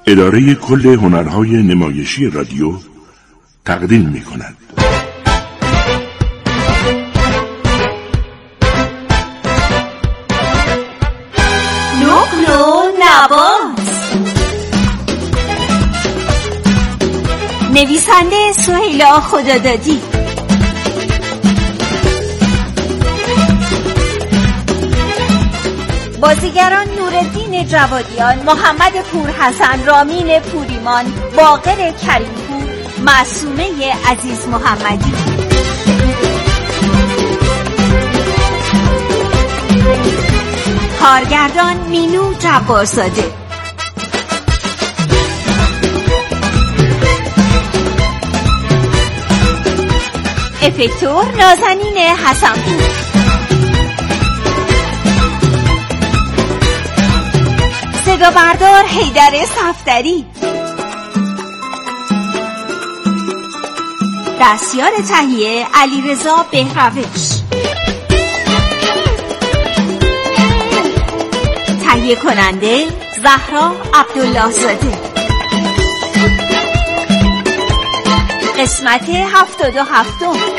اداره کل هنرهای نمایشی رادیو تقدیم می‌کند. نقل و نبات. نویسنده سهیلا خدادادی، بازیگران نورالدین جوادیان، محمد پورحسن، رامین پوریمان، باقر کریمپور، معصومه عزیز محمدی. کارگردان مینو جبارزاده. افکتور نازنین حسنپور. صدا بردار حیدر صفدری. دستیار تهیه علیرضا بهروش. تهیه کننده زهرا عبدالله زاده. قسمت 77.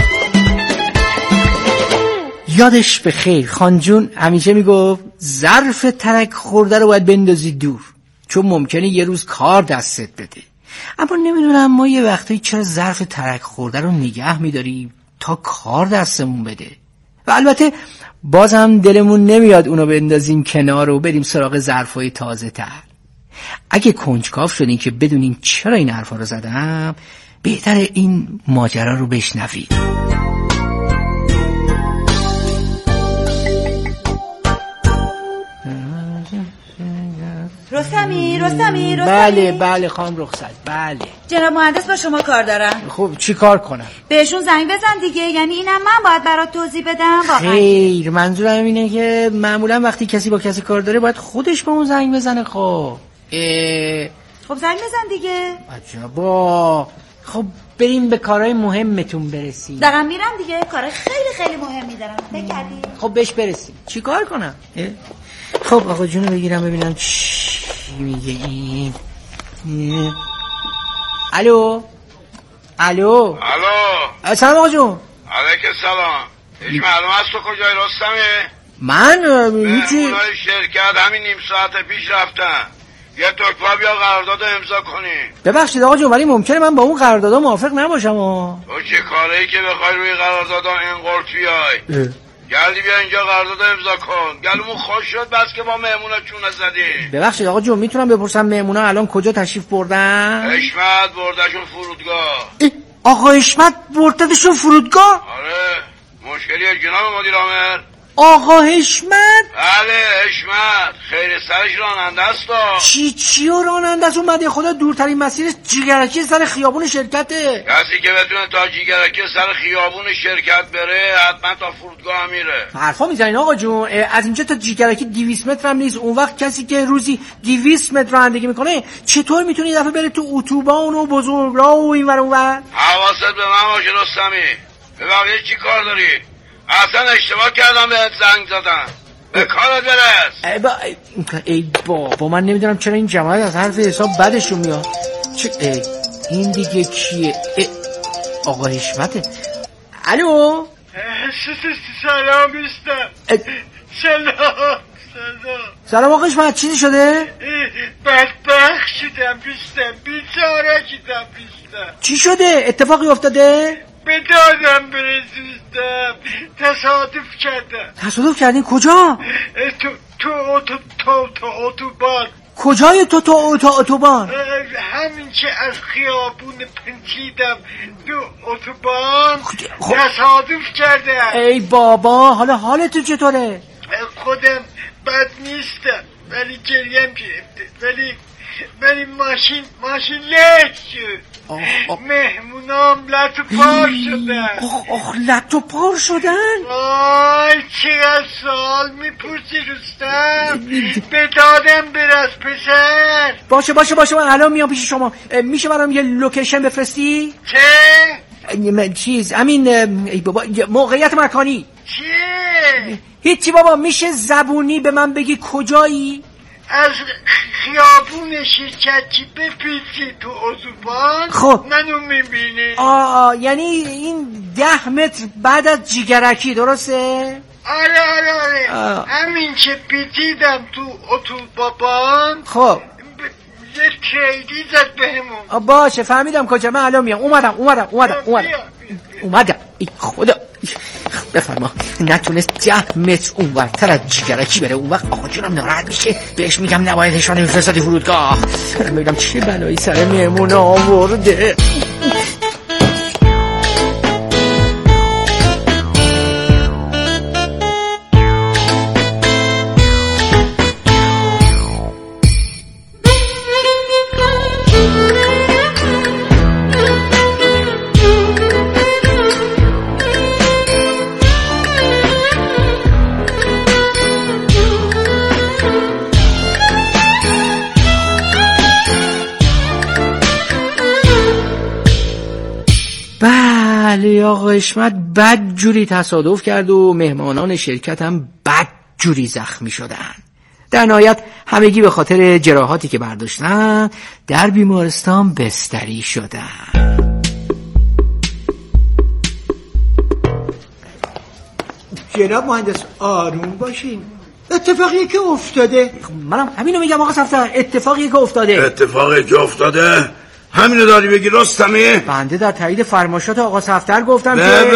یادش به خیر خان جون همیشه میگفت ظرف ترک خورده رو باید بندازی دور، چون ممکنه یه روز کار دستت بده. اما نمیدونم ما یه وقتی چرا ظرف ترک خورده رو نگه میداریم تا کار دستمون بده. و البته بازم دلمون نمیاد اونو بندازیم کنار و بریم سراغ ظرفای تازه تر. اگه کنجکاو شدین که بدونین چرا این حرفا رو زدم، بهتره این ماجرا رو بشنوید. رستمی بله خانم رخصت. بله جناب مهندس با شما کار دارن. خب چی کار کنم؟ بهشون زنگ بزن دیگه. یعنی اینم من باید برات توضیح بدم؟ واقعا خیر، منظورم اینه که معمولا وقتی کسی با کسی کار داره باید خودش به اون زنگ بزنه. خب زنگ بزن دیگه. عجبا. خب بریم به کارهای مهمتون برسیم. دارم میرم دیگه، کارهای خیلی مهمی دارم. فکر کردی؟ خب بهش برسیم. چی کار کنم؟ خب آقا جونو بگیرم ببینم چی میگه این. الو سلام آقا جون. علیکم سلام. هیچ معلوم است تو کجای رستمی؟ من هیچی. مهمونای شرکت همین نیم ساعت پیش رفتن. یه تکفا بیا قرارداد امضا کنی. ببخشید آقا جون، ولی ممکنه من با اون قرارداد موافق نباشم. تو چه کاری که بخوای روی قرارداد انقلت بیای؟ گردی بیا اینجا قرارداد امضا کن. گلومون خوش شد بس که با مهمونا چونه زدی. ببخشید آقا جون، میتونم بپرسم مهمونا الان کجا تشریف بردن؟ حشمت بردشون فرودگاه. آقا حشمت بردتشون فرودگاه؟ آره. مشکلیه جناب مدیر عامل؟ آقا حشمت؟ بله حشمت. خیر سرش راننده است. چی و راننده است؟ اومده خدا دورترین مسیرش جیگرکی سر خیابون شرکته. کسی که بتونه تا جیگرکی سر خیابون شرکت بره حتما تا فرودگاه میره. حرفا میزنین آقا جون. از اینجا تا جیگرکی 200 متر هم نیست. اون وقت کسی که روزی 200 متر رانندگی میکنه چطور میتونه یه دفعه بره تو اتوبان و بزرگراه و اینور اونور؟ حواست به من باشه رستمی. به بقیه چی کار داری؟ اصلا اشتباه کردم بهت زنگ زدم. به کارت برس. ای بابا من نمیدونم چرا این جماعت از حرف حساب بدشون میاد. این دیگه کیه؟ آقا حشمته. الو سلام بیستم. سلام آقا حشمت، چیزی شده؟ بدبخت شدم بیستم. بیچاره شدم بیستم. چی شده؟ اتفاقی افتاده؟ به دادم برسیدم. تصادف کردین؟ کجا؟ تو اتوبان. کجای تو اتوبان؟ همین که از خیابون پنچیدم تو اتوبان تصادف کردم. ای بابا، حالا تو چطوره؟ خودم بد نیستم ولی گریم گرفته. ولی ماشین لک شد. مهمونام لط و پار شدن. لط و پار شدن؟ وای چقدر سوال میپرسی رستم. به دادم برس پسر. باشه من الان میام پیش شما. میشه برام یه لوکیشن بفرستی؟ چه؟ همین بابا موقعیت مکانی. چیه؟ هیچی بابا، میشه زبونی به من بگی کجایی؟ از خیابون شرکتی بپیچی تو اتوبان. خب منو میبینی. یعنی این 10 متر بعد از جیگرکی، درسته؟ آره همین که پیچیدم تو اتوبان. خب یه کیدی زد بهمون. باشه فهمیدم کجا. من الان میام. اومدم. ای خدا بفرما. نتونست 10 متر اونورتر از جیگرکی بره. اون وقت آقا جونم ناراحت میشه، بهش میگم نباید نشانه میفرستادی فرودگاه. ببینم چه بلایی سر مهمون آورده. بله آقا حشمت بد جوری تصادف کرد و مهمانان شرکت هم بد جوری زخمی شدن. در نهایت همگی به خاطر جراحاتی که برداشتن در بیمارستان بستری شدن. جناب مهندس آروم باشین، اتفاقی که افتاده. منم همینو میگم آقا صفدر، اتفاقی که افتاده همینو داری بگی رستمی؟ بنده در تایید فرمایشات آقا صفدر گفتم که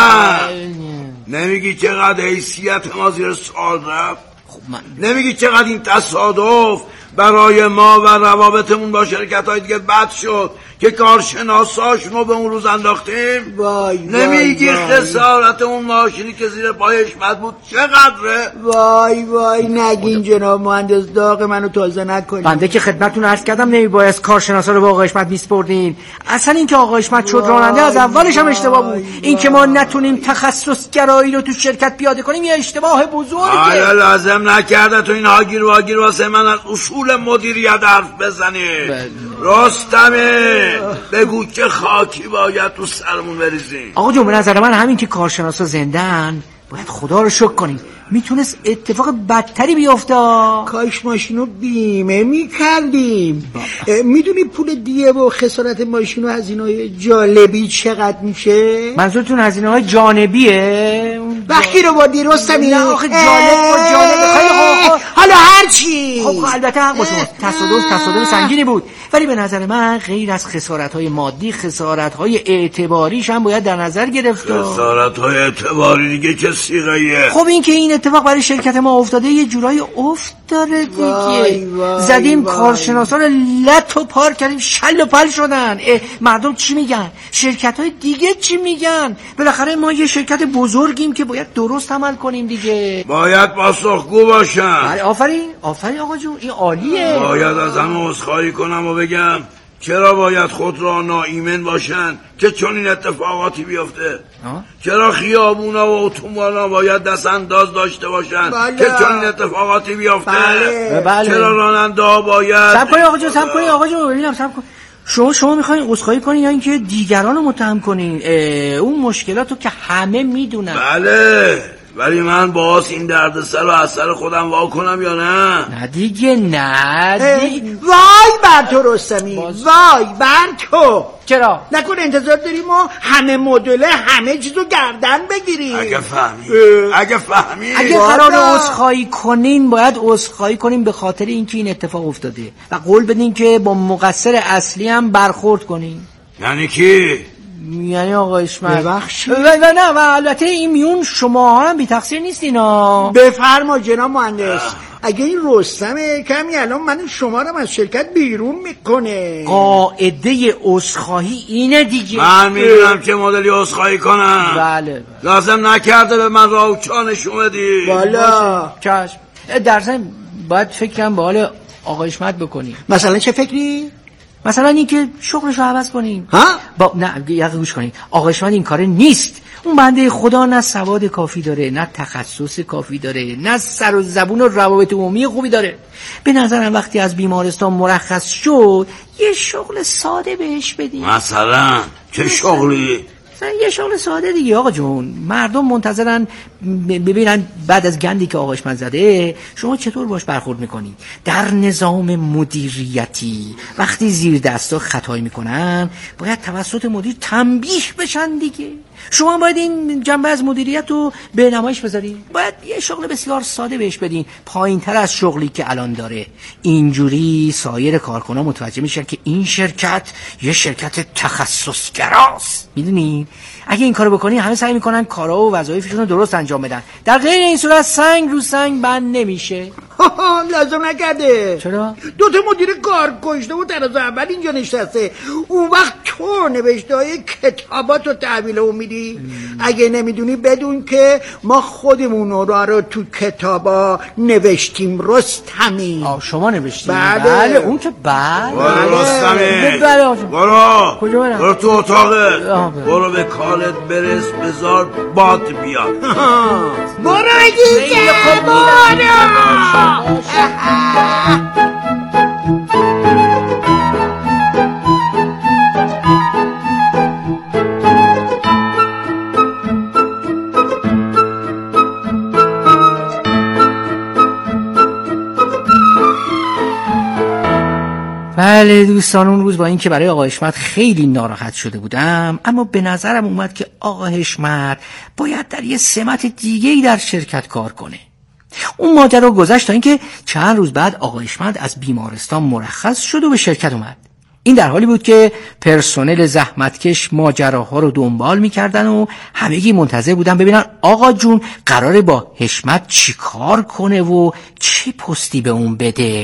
نمیگی چقدر حیثیت ما زیر سوال رفت؟ نمیگی چقدر این تصادف برای ما و روابطمون با شرکت‌های دیگه بد شد که کارشناساشونو به اون روز انداختیم؟ نمیگی خسارت اون ماشینی که زیر پای حشمت بود چقدره؟ وای نگین جناب مهندس، داغ منو تازه نکنین. بنده که خدمتتون عرض کردم نمیباید کارشناسا رو به آقا حشمت میسپردین. اصلا این که آقا حشمت شد راننده از اولش هم اشتباه بود. این که ما نتونیم تخصص گرایی رو تو شرکت پیاده کنیم یه اشتباه بزرگه. آیا لازم نکرده تو این هاگیر واگیر واسه من از اصول مدیریت حرف بزنی؟ رستمی بگو چه خاکی باید تو سرمون بریزیم. آقا جون به نظر من همین که کارشناسا زندن باید خدا رو شکر کنیم. میتونست اتفاق بدتری بیفته. کاش ماشینو بیمه میکردیم. میدونی پول دیه و خسارت ماشینو هزینه‌های جالبی چقدر میشه؟ منظورتون هزینه‌های جانبیه؟ وقتی رو با دیرستم نه آخه جالب خیلی حالا هرچی. خب البته حق با شماست، تصادف سنگینی بود، ولی به نظر من غیر از خسارت‌های مادی خسارت‌های اعتباریش هم باید در نظر گرفت. خسارت‌های اعتباری دیگه چه صیغه‌ایه؟ خب این که این اتفاق برای شرکت ما افتاده یه جورایی افت داره دیگه. زدیم کارشناسا رو لط و پار کردیم، شل و پل شدن. مردم چی میگن؟ شرکت‌های دیگه چی میگن؟ بالاخره ما یه شرکت بزرگیم که باید درست عمل کنیم دیگه. باید پاسخگو باشن. بله آفرین آقا جون، این عالیه. باید از همه عذرخواهی کنم و بگم چرا باید خود را ناایمن باشن که چون این اتفاقاتی بیفته؟ چرا خیابونا و اتوبانا باید دست انداز داشته باشن که چون این اتفاقاتی بیفته؟ بله. چرا راننده ها باید صبر کنی آقا جون ببینم صبر کن. شما میخواین عذرخواهی کنین یا اینکه دیگران رو متهم کنین؟ اون مشکلاتو که همه میدونن. بله ولی من باز این دردسر رو از سر خودم وا کنم یا نه؟ نه دیگه. وای بر تو رستمی، وای بر تو. چرا؟ نکن انتظار داریم ما همه مدل همه چیزو گردن بگیریم. اگه فهمی اگه قرار عذرخواهی کنین باید عذرخواهی کنین به خاطر اینکه این اتفاق افتاده و قول بدین که با مقصر اصلی هم برخورد کنین. یعنی کی؟ یعنی آقا حشمت. ببخشید. و البته این میون شما هم بی تقصیر نیستین. بفرما جناب مهندس. اگه این رستمه کمی الان من شما رو از شرکت بیرون میکنه. قاعده عذرخواهی اینه دیگه. من میدونم چه مدلی عذرخواهی کنم. بله. لازم نکرده به من راه چانشون بدی. والا چشم. در ضمن باید فکرم به حال آقا حشمت بکنی. مثلا چه فکری؟ مثلا این که شغلش رو عوض کنیم. نه یه گوش کنیم. آقا حشمت این کاره نیست. اون بنده خدا نه سواد کافی داره، نه تخصص کافی داره، نه سر و زبون و روابط عمومی خوبی داره. به نظرم وقتی از بیمارستان مرخص شد یه شغل ساده بهش بدیم. مثلا چه شغلی؟ یه شغل ساده دیگه آقا جون. مردم منتظرن ببینن بعد از گندی که آقا هشمت زده شما چطور باش برخورد میکنید. در نظام مدیریتی وقتی زیر دستا خطایی میکنن باید توسط مدیر تنبیه بشن دیگه. شما باید این جنبه از مدیریت رو به نمایش بذارین. باید یه شغل بسیار ساده بهش بدین، پایین‌تر از شغلی که الان داره. اینجوری سایر کارکنان متوجه میشن که این شرکت یه شرکت تخصصگراست. میدونین اگه این کارو بکنی همه سعی میکنن کارا و وظایفشون رو درست انجام بدن. در غیر این صورت سنگ رو سنگ بند نمیشه. لازم نکرده. چرا؟ 2 مدیر کار کشته و طراز اول اینجا نشسته. اون وقت تو نوشته های کتاباتو تحویل اون میدی. اگه نمیدونی بدون که ما خودمون رو تو کتابا نوشتیم. رستمی. شما نوشتیم؟ بله اون که بله. رستمی برو کجا برم؟ برو تو اتاقت. برو به کالت برس بذار باد بیاد. برو دیگه برو. بله دوستان، اون روز با این که برای آقا هشمت خیلی ناراحت شده بودم، اما به نظرم اومد که آقا هشمت باید در یه سمت دیگه‌ای در شرکت کار کنه. اون ماجرا گذشت تا اینکه چند روز بعد آقا هشمت از بیمارستان مرخص شد و به شرکت اومد. این در حالی بود که پرسنل زحمتکش ماجراها رو دنبال می‌کردن و همگی منتظر بودن ببینن آقا جون قراره با هشمت چی کار کنه و چه پستی به اون بده.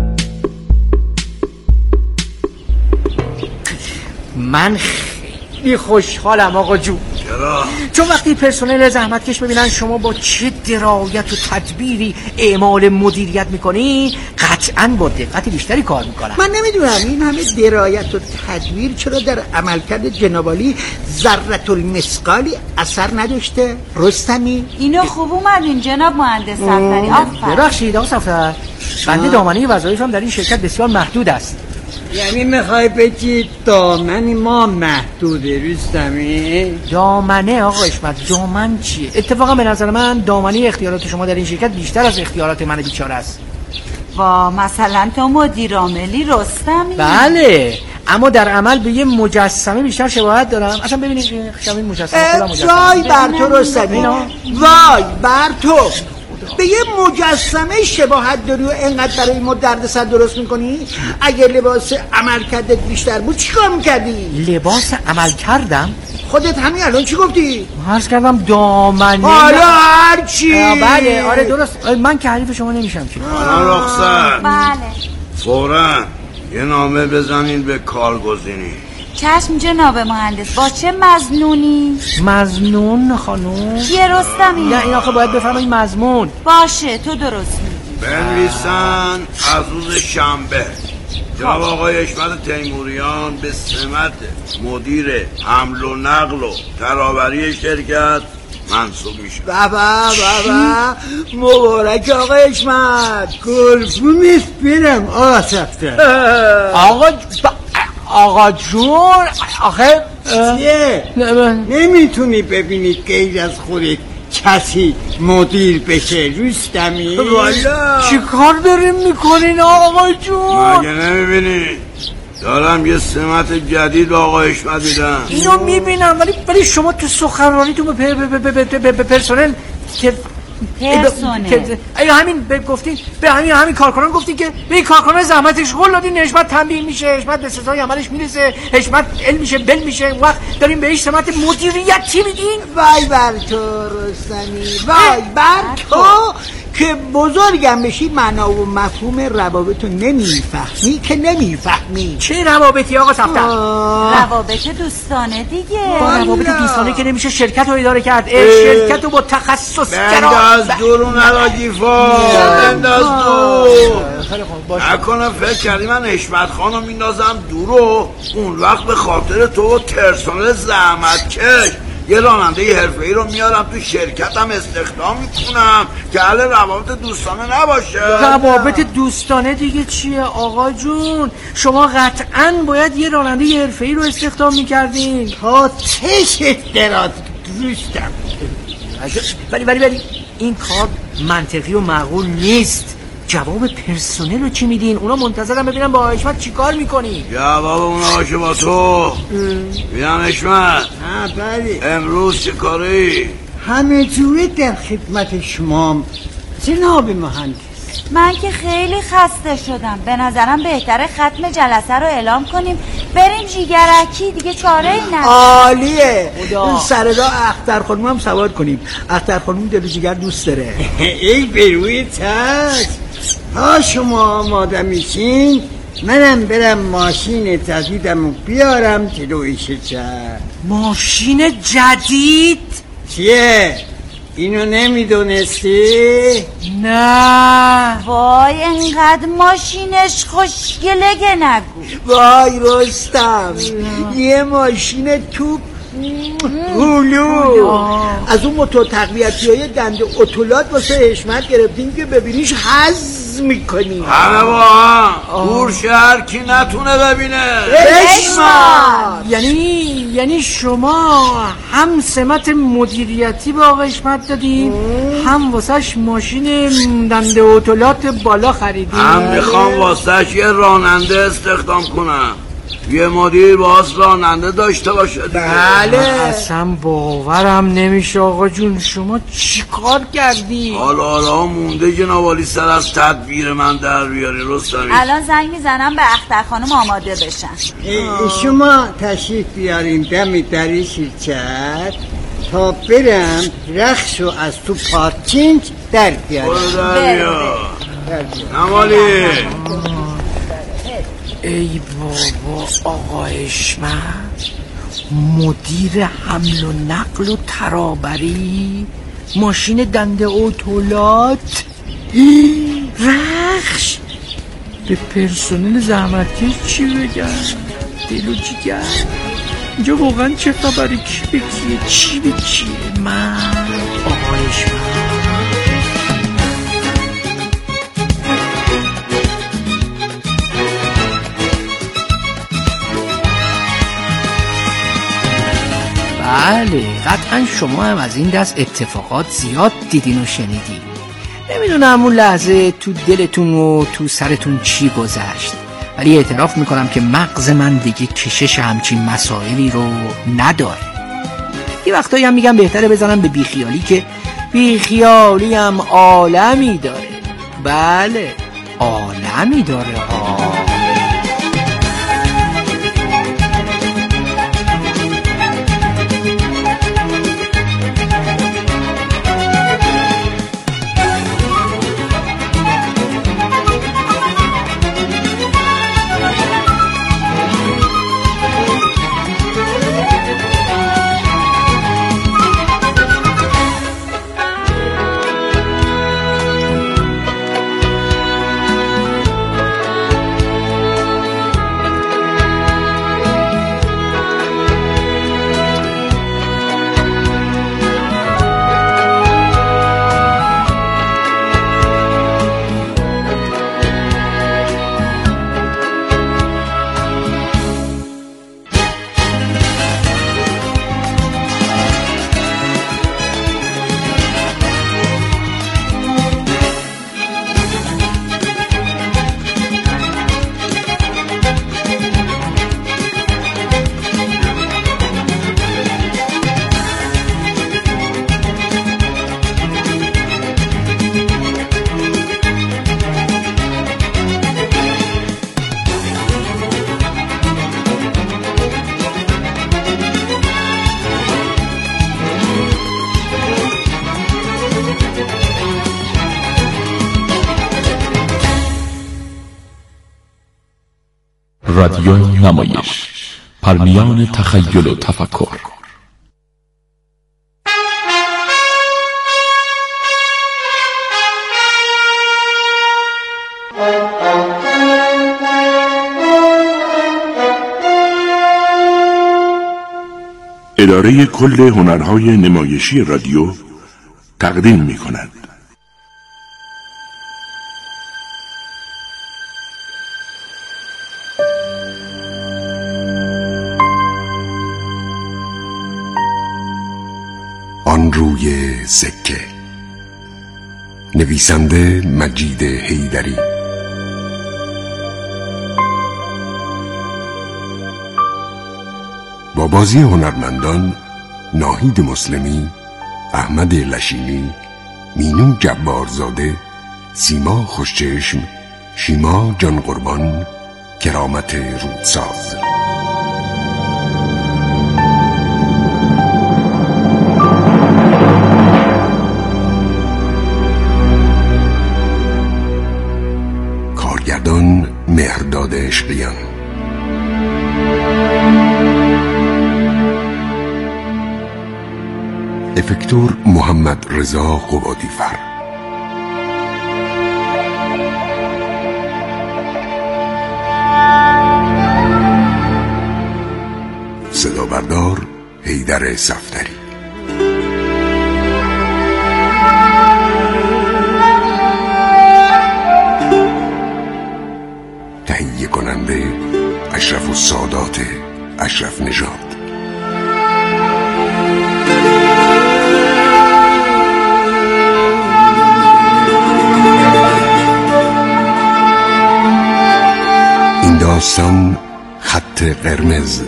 من خیلی خوشحالم آقا جون. چرا؟ چون وقتی پرسنل زحمتکش ببینن شما با چه درایت و تدبیری اعمال مدیریت میکنی قطعاً با دقت بیشتری کار میکنن. من نمیدونم این همه درایت و تدبیر چرا در عملکرد جناب عالی ذره المثقالی اثر نداشته؟ رستمی اینو خوب اومدین جناب مهندس صفدری. آفرین. ببخشید آقا صفدر، بنده دامنه وظایفم در این شرکت بسیار محدود است. یعنی میخوای بگی دامن ما محدوده رستمی؟ دامنه آقا هشمت، دامن چیه؟ اتفاقا به نظر من دامنه اختیارات شما در این شرکت بیشتر از اختیارات من بیچاره است. مثلا تو مدیر عاملی رستمی؟ بله، اما در عمل به یه مجسمه بیشتر شباهت دارم. اصلا ببینید این مجسمه خودم مجسمه. وای بر تو رستمی، وای بر تو. به یه مجسمه شباهت داری و اینقدر برای ما دردسر درست میکنی؟ اگه لباس عمل کردت بیشتر بود چیکار میکردی؟ لباس عمل کردم؟ خودت همین الان چی گفتی؟ عرض کردم دامنه. حالا هرچی. بله آره درست. من که حریف شما نمیشم که. حالا رخصت. بله. فوراً یه نامه بزنین به کارگزینی. چشم جناب مهندس. با چه مظنونی؟ مظنون خانوم؟ چیه رستمی؟ نه این آخه باید بفرمایید مضمون. باشه تو درست میگی. بنویسن از روز شنبه جناب آقای هشمت تیموریان به سمت مدیر حمل و نقل و ترابری شرکت منصوب میشه. بابا مبارک آقا هشمت. قربونت برم آقا صفدر. آقا جون آخه چیه؟ نمیتونی ببینی غیر از خودت کسی مدیر بشه رستمی؟ والا چی کار داریم میکنین آقا جون؟ مگه نمیبینی دارم یه سمت جدید آقا هشمت میدم. اینو میبینم ولی شما تو سخنرانیتون به پرسنل همین گفتین به همین کارکنان گفتین که به این کارکنان زحمتش قول دادین هشمت تنبیه میشه، هشمت به سزای عملش میرسه، هشمت علم میشه بل میشه. وقت داریم بهش سمت مدیریتی میدین. وای بر تو رستمی، وای بر تو که بزرگم بشی معنا و مفهوم روابطو نمیفهمی که نمیفهمی. چه روابطی آقا صفدر؟ روابط دوستانه دیگه. روابط دوستانه که نمیشه شرکت رو اداره کرد. شرکت رو با تخصص بنداز دورون علاجیفا بنداز دور. نکنه فکر کردی من هشمت خانو میندازم دور و اون وقت به خاطر تو و ترسانل زحمت کش یه راننده حرفه‌ای رو میارم تو شرکتم استخدام میکنم که اهل روابط دوستانه نباشه. روابط دوستانه دیگه چیه آقا جون؟ شما قطعاً باید یه راننده حرفه‌ای رو استخدام میکردین. تا چشت درات رستم. ولی این کار منطقی و معقول نیست. جواب پرسنل رو چی میدین؟ اونا منتظرم ببینم با حشمت چی کار میکنی. جواب اونا باشه با تو. بینم حشمت بله امروز چه کاری؟ همه جوره در خدمت شما جناب مهندس. من که خیلی خسته شدم. به نظرم بهتره ختم جلسه رو اعلام کنیم بریم جیگرکی، دیگه چاره ای نه. عالیه. سر راه اختر خانوم هم سوار کنیم. اختر خانوم دل و جیگر دوست داره. ای بروی چشم. تا شما آماده میشین منم برم ماشین جدیدمو بیارم جلوی شکر. ماشین جدید؟ چیه؟ اینو نمیدونستی؟ نه. وای انقدر ماشینش خوشگله نگو. وای رستم یه ماشین توپ هلو از اون موتور تقویتی های دنده اتولات واسه حشمت گرفتیم که ببینیش حظ میکنیم. همه با هم دور شهر کی نتونه ببینه. حشمت یعنی شما هم سمت مدیریتی به آقا حشمت دادین هم واسهش ماشین دنده اتولات بالا خریدین. هم میخوام واسهش یه راننده استخدام کنم، یه مدیر باز راننده داشته باشه. بله اصلا باورم نمیشه آقا جون. شما چی کار کردی؟ حالا مونده جناب عالی سر از تدبیر من در بیاری رستمی. الان زنگ میزنم به اختر خانم آماده بشن. شما تشریف بیارین دم دری شرکت تا برم رخشو از تو پارکینگ در بیارم. نمالی ای بابا آقا حشمت مدیر حمل و نقل و ترابری، ماشین دنده اتولات، رخش. به پرسنل زحمتکش چی بگم؟ دل و جیگر اینجا واقعا چه خبری؟ کی به کیه؟ چی به کیه؟ من آقا حشمت. بله قطعا شما هم از این دست اتفاقات زیاد دیدین و شنیدین. نمیدونم اون لحظه تو دلتون و تو سرتون چی گذشت، ولی اعتراف میکنم که مغز من دیگه کشش همچین مسائلی رو نداره. یه وقتایی هم میگم بهتره بزنم به بیخیالی که بیخیالی هم عالمی داره. بله عالمی داره. رادیوی نمایش، پرمیان تخیل و تفکر. اداره کل هنرهای نمایشی رادیو تقدیم می‌کند. آن روی سکه. نویسنده مجید حیدری. با بازی هنرمندان ناهید مسلمی، احمد لشینی، مینو جبارزاده، سیما خوشچشم، شیما جان قربان، کرامت رودساز. کارگردان مهرداد عشقیان. افکتور محمد رضا قبادیفر. صدا بردار حیدر صفدری. تهیه کننده اشرف السادات اشرف نژاد. این داستان خط قرمز.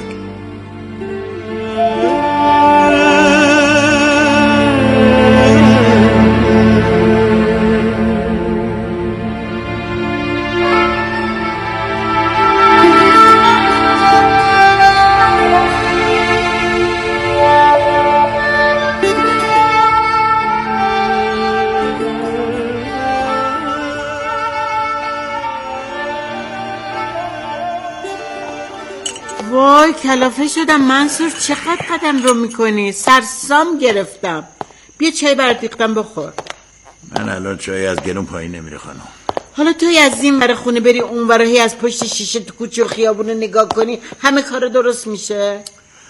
وای کلافه شدم منصور، چقدر قدم رو میکنی؟ سرسام گرفتم. بیا چای برات ریختم بخور. من الان چای از گلوم پایین نمیره خانم. حالا توی از این ور خونه بری اون ور، هی از پشت شیشه تو کوچه و خیابون نگاه کنی، همه کار درست میشه؟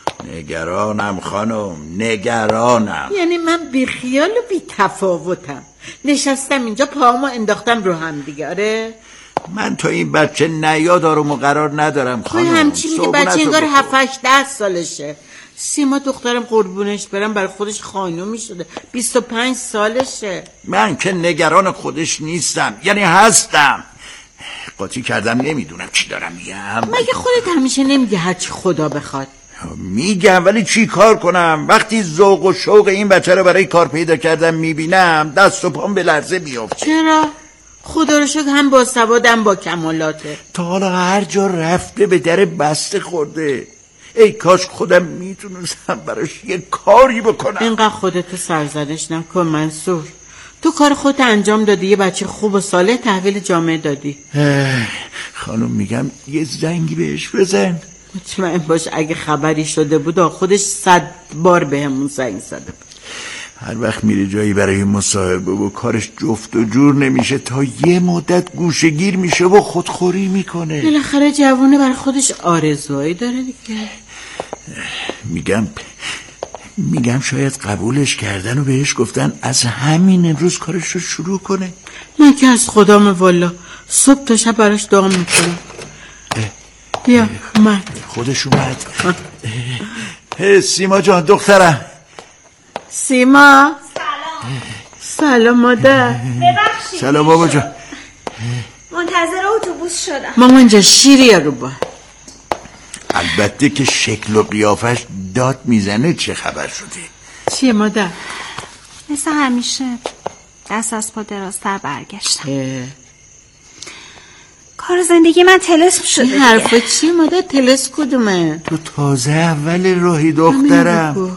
نگرانم خانم، نگرانم. یعنی من بی خیال و بی تفاوتم، نشستم اینجا پاهامو انداختم رو هم دیگه. آره من تا این بچه نیاد آروم و قرار ندارم خانم. همچی میگه بچه انگار 7-8 سالشه. سیما دخترم قربونش برم برای خودش خانومی شده، 25 سالشه. من که نگران خودش نیستم، یعنی هستم. قاطی کردم، نمیدونم چی دارم میگم. مگه خودت همیشه نمیگه هرچی خدا بخواد؟ میگم، ولی چی کار کنم؟ وقتی ذوق و شوق این بچه رو برای کار پیدا کردم میبینم، دست و پام به لرزه میافته. چرا؟ خدا رو شکر هم با سوادم با کمالاته. تا حالا هر جا رفته به در بسته خورده. ای کاش خودم میتونستم براش یه کاری بکنم. اینقدر خودتو سرزنش نکن منصور. تو کار خودت انجام دادی، یه بچه خوب و صالح تحویل جامعه دادی. خانم میگم یه زنگی بهش بزن. مطمئن باش اگه خبری شده بود خودش 100 بار بهمون زنگ زده بود. هر وقت میره جایی برای مصاحبه و کارش جفت و جور نمیشه، تا یه مدت گوشه‌گیر میشه و خودخوری میکنه. بالاخره جوونه برای خودش آرزوهایی داره دیگه. میگم شاید قبولش کردن و بهش گفتن از همین امروز کارش رو شروع کنه. من که از خدام والا صبح تا شب براش دعا میکنم. بیا اومد. خودش اومد. سیما جان دخترم. سیما سلام مادر. ببخشید. سلام بابا جان. منتظر اتوبوس شدم. مامان اینجا شیریه رو با. البته که شکل و قیافش داد میزنه. چه خبر شده؟ چیه مادر؟ مثل همیشه دست از پا درازتر برگشتم. کار زندگی من طلسم شده. این حرفا چیه مادر؟ طلسم کدومه؟ تو تازه اول راهی دخترم.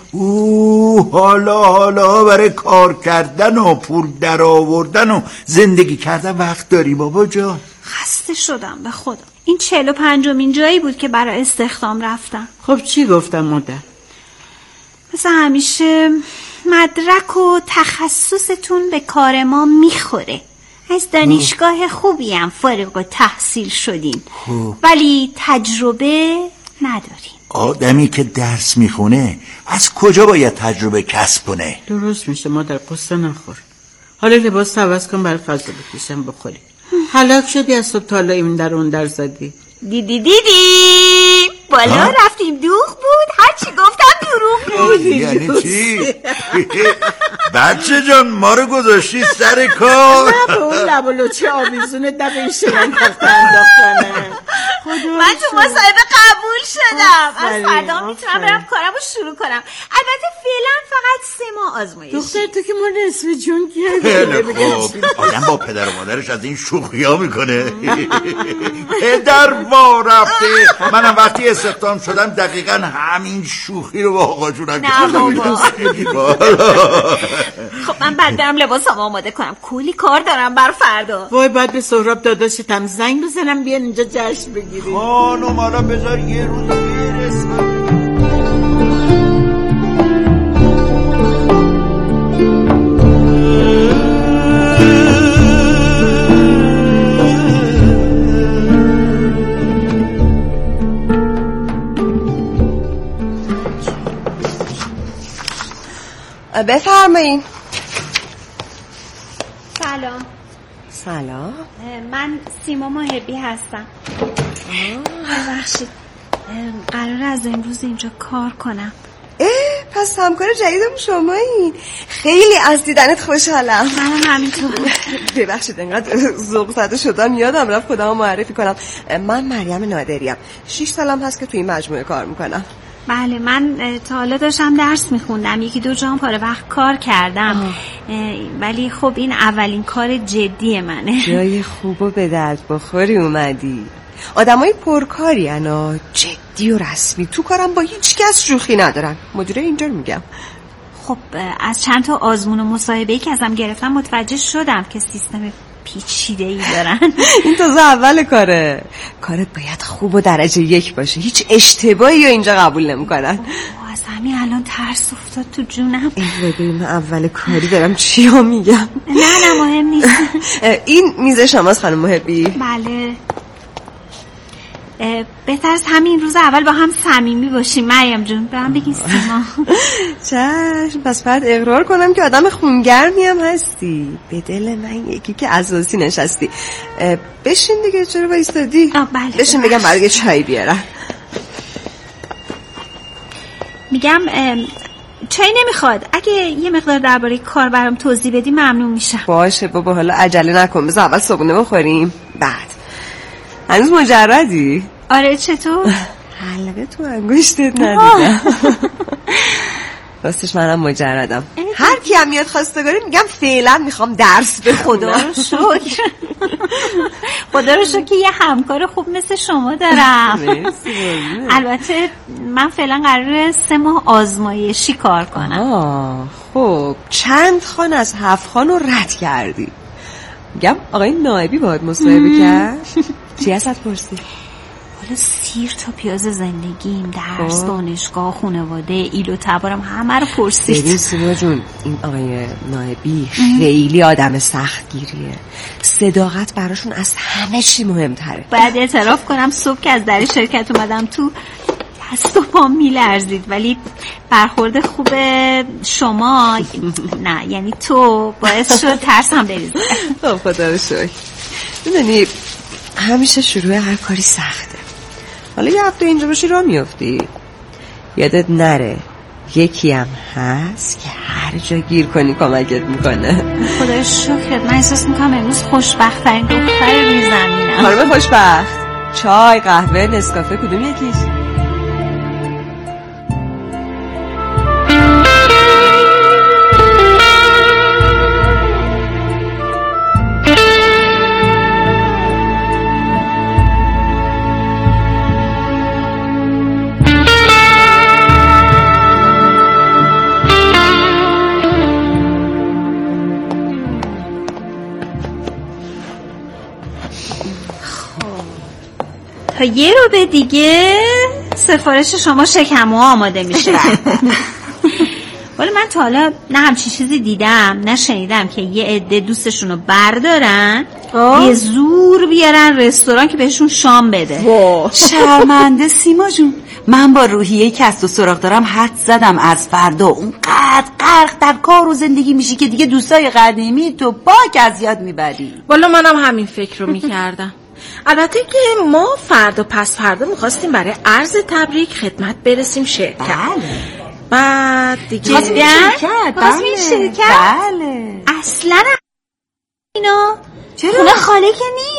حالا برای کار کردن و پول در آوردن و زندگی کردن وقت داری بابا جان. خسته شدم به خدا. این 45مین جایی بود که برای استخدام رفتم. خب چی گفتم مادر؟ مثل همیشه مدرک و تخصصتون به کار ما میخوره. از دانشگاه خوبی هم فارغ التحصیل شدین، ولی تجربه ندارین. آدمی که درس میخونه از کجا باید تجربه کسب کنه؟ درست میشه مادر، قصه نخور. حالا لباس عوض کن برای غذا بکشم بخوری. حلاک شدی از صبح تا حالا این در اون در زدی. دیدی بالا رفتیم دوغ بود، هرچی گفتم دروغ بود. یعنی چی؟ بچه جان ما رو گذاشتی سر کار. نه به اون لبالوچه آویزونت نه به این شلنگ کفته انداختنه. من تو مصاحبه قبول شدم. از فردا میتونم برم کارمو شروع کنم. البته فعلا فقط 3 ماه آزمایش. دختر تو که ما نصف جون خیلی خوب. آدم با پدر و مادرش از این شوخی‌ها میکنه. پدر رفته. منم وقتی استخدام شدم دقیقاً همین شوخی رو با آقا جونم کردم. خب من بعد برم لباسم آماده کنم. کلی کار دارم بر فردا. وای بعد به سهراب داداشتم زنگ بزنم بیان اینجا جشن بگیریم. خانم حالا بذار یه روز برسم. بفرمایین. سلام. من سیما محبی هستم. ببخشید قراره از امروز اینجا کار کنم. پس همکار جدیدم شمایین. خیلی از دیدنت خوشحالم. منم همینطور. ببخشید انقدر ذوق زده شدم یادم رفت خودمو معرفی کنم. من مریم نادریم. 6 سالم هست که توی این مجموعه کار میکنم. بله من تا حالا داشتم درس میخوندم. 1-2 جام پاره وقت کار کردم. ولی خب این اولین کار جدی منه. جای خوب و به درد بخوری اومدی. آدمای پرکاری انا، جدی و رسمی. تو کارم با هیچ کس شوخی ندارن. مدیره اینجا رو میگم. خب از چند تا آزمون و مصاحبه‌ای که ازم گرفتم متوجه شدم که سیستم پیچیده‌ای دارن. این تازه اول کاره. کارت باید خوب و درجه 1 باشه. هیچ اشتباهی رو اینجا قبول نمی‌کنن. از همین الان ترس افتاد تو جونم. من اول کاری دارم چیا میگم. نه مهم نیست. این میز شماست خانم محبی؟ بله. بهتر از همین روز اول با هم صمیمی باشیم مریم جون. به هم بگین سیما. چشم. پس باید اقرار کنم که آدم خونگرمی هم هستی. به دل من یکی که اساسی نشستی. بشین دیگه. چرا وایسادی؟ بله. بشین بگم برای چای بیارم. میگم چای نمیخواد. اگه یه مقدار درباره کار برام توضیح بدی ممنون میشم. باشه بابا حالا عجله نکن. بذار اول صبحونه بخوریم بعد. هنوز مجردی؟ آره چطور؟ حلقه تو انگشتت ندیدم. راستش منم مجردم. هر کی هم میاد خواستگاری میگم فعلا میخوام درس بخونم. خدا رو شکر. خدا رو شکر که یه همکار خوب مثل شما دارم. البته من فعلا قراره 3 ماه آزمایشی کار کنم. خب چند خان از 7 خان رو رد کردی؟ میگم آقای نائبی باید مصاحبه کرد. چی ازت پرسید؟ حالا سیر تا پیاز زندگیم، درس، دانشگاه، خانواده، ایل و تبارم همه رو پرسید. ببین سیما جون این آقای نائبی خیلی آدم سختگیریه. صداقت براشون از همه چی مهمتره. باید اعتراف کنم صبح که از در شرکت اومدم تو دست و پام میلرزید. ولی برخورد خوب شما نه یعنی تو باعث شد ترسم بریزه. خدا رو شکر. میدونی همیشه شروع هر کاری سخته. حالا یه هفته اینجا باشی راه میافتی. یادت نره یکی هم هست که هر جا گیر کنی کمکت میکنه. خدای شکرت. من احساس میکنم امروز خوشبخت‌ترین دختر روی زمینم. خانم خوشبخت چای، قهوه، نسکافه کدوم یکیش؟ تا یه رو به دیگه سفارش شما شکمو آماده میشه. ولی من تا حالا نه همچین چیزی دیدم نه شنیدم که یه عده دوستشونو بردارن یه زور بیارن رستوران که بهشون شام بده. شرمنده سیما جون. من با روحیه‌ای که از تو سراغ دارم حد زدم از فردا اونقدر غرق در کار و زندگی میشی که دیگه دوستای قدیمی تو باک از یاد میبری. والا منم همین فکر رو میکردم. البته که ما فردا پس فردا میخواستیم برای عرض تبریک خدمت برسیم شرکت. بعد دیگه خواستیم این شرکت؟ بله اصلا اینا خونه خاله که نیست.